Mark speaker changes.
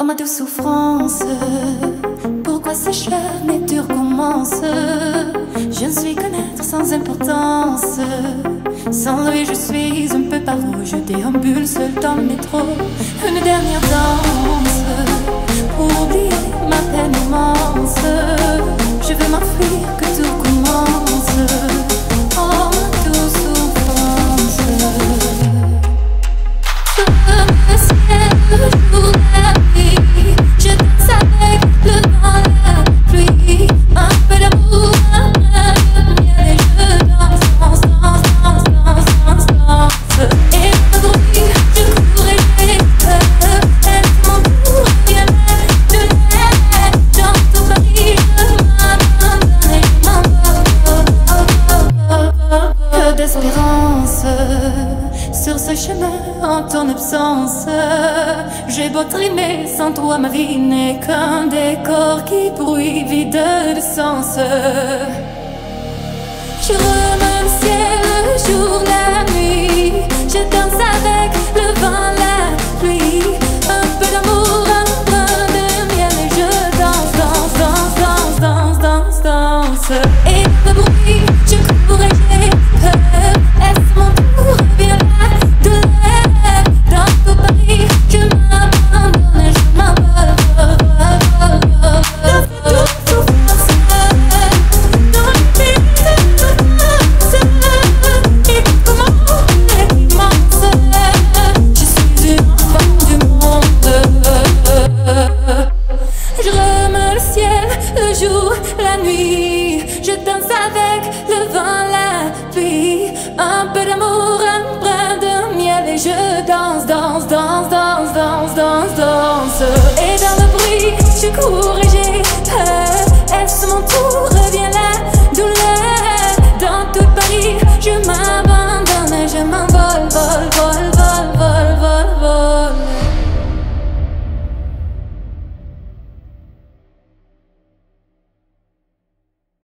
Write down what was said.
Speaker 1: Oh ma douce souffrance, pourquoi ces charmes durs commencent? Je ne suis qu'un être sans importance. Sans lui je suis un peu paro. Je déambule seul dans le métro. Une dernière danse pour oublier ma peine immense. Je veux m'enfuir que tout commence. Oh ma douce souffrance. Sous le ciel, le jour, la nuit, je danse avec le vent, la pluie. Un peu d'amour, un peu de miel. Et je danse, danse, danse, danse, danse, danse, danse. Et le bruit, je cours et j'ai peur. Est-ce mon tour? Rien n'est de l'air. Dans tout Paris, je m'abandonne et je m'envole. Que d'espérance sur ce chemin en ton absence. J'ai beau trimer, sans toi ma vie n'est qu'un décor qui bruit vide de sens. Je remets le ciel, le jour, la nuit. Je danse avec le vent, la pluie. Un peu d'amour, un peu de miel. Et je danse, danse, danse, danse, danse, danse, danse. Et le bruit, je cours et j'ai peur. Est-ce mon tour? Viens là, de l'air. Dans tout Paris, je m'abandonne et je m'envole. Dans toute souffrance, dans les pays de France. Et comment est immense. Je suis une enfant du monde. Je remets le ciel, le jour, la nuit. Je danse avec le vent, la pluie. Un peu d'amour, un brin de miel. Et je danse, danse, danse, danse, danse, danse, danse. Et dans le bruit, je cours et j'ai peur. Est-ce mon tour?